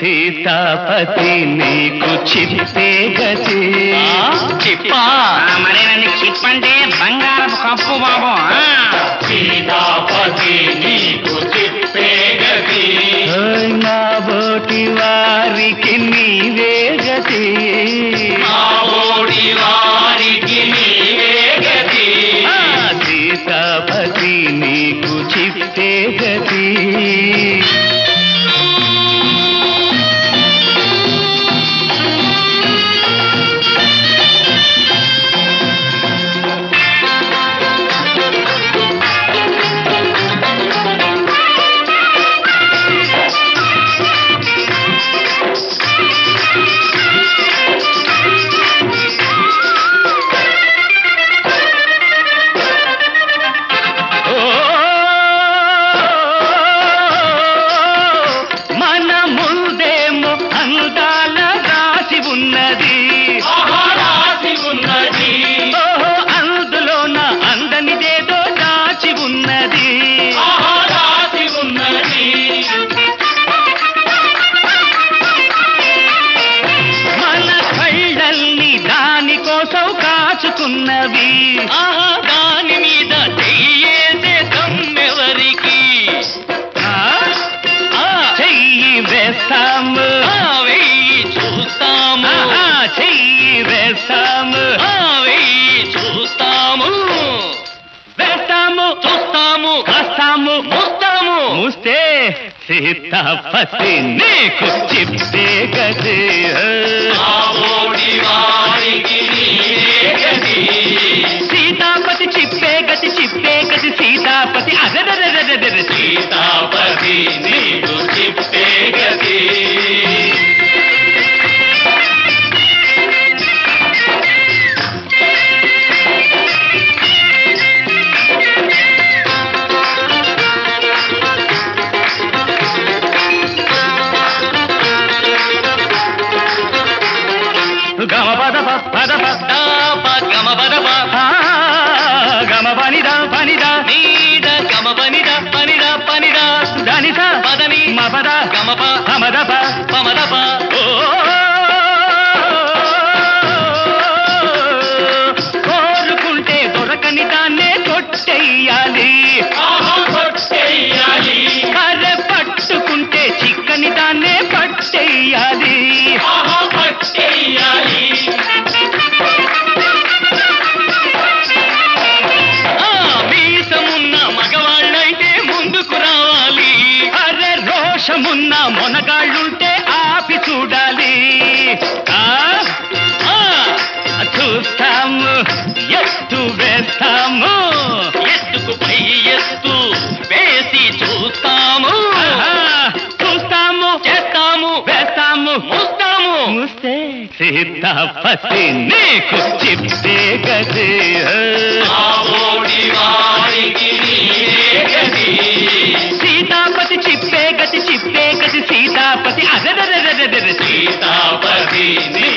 సీతాపతి నీకు చిప్పే గతి. చిప్పా మరి నన్ను చిప్ అంటే బంగారపు కప్పు బాబు. సీతాపతి నీకు చిప్పే గతి. నా బోటి వారికి నీవే గతి. మా ఓడి వారికి నీవే గతి. సీతాపతి నీకు చిప్పే గతి. అందులోన అందనిదేదో దాచి ఉన్నది. మన కళ్ళల్ని దానికోసం కాచుకున్నవి. దాని మీద చెయ్యేసే దమ్మెవరికి. చెయ్యి వేస్తాము వెయ్యి చూస్తాము. చెయ్యి వేస్తాము వెయ్యి చూస్తాము. వేస్తాము చూస్తాము. కాస్తాము ముస్తాము. మూస్తే సీతాపతి నీకు చిప్పే గతి. సీతాపతి చిప్పే గతి చిప్పే గతి సీతాపతి అదరదరదర. సీతాపతి నీకు చిప్పే గతి. గమ పద పద గమ పదప గమ పనిదా పనిదా నీడ గమ పనిద పనిద పనిద దానిస పదని మపద గమప సమదప పమదప. కోరుకుంటే దొరకని దాన్నే కొట్టెయ్యాలి. అరే పట్టుకుంటే చిక్కని దాన్నే పట్టెయ్యాలి. మీసమున్న మగవాళ్ళైతే ముందుకు రావాలి. అరే రోషమున్న మొనగాళ్ళుంటే ఆపి చూడాలి. చూస్తాము ఎత్తు వేస్తాము. ఎత్తుకు పై ఎత్తు వేసి చూస్తాము. చూస్తాము చేస్తాము. వేస్తాము ముస్తాము. మూస్తే సీతాపతి నీకు చిప్పే గతి. సీతాపతి చిప్పే గతి చిప్పే గతి సీతాపతి అదరదరదర. సీతాపతి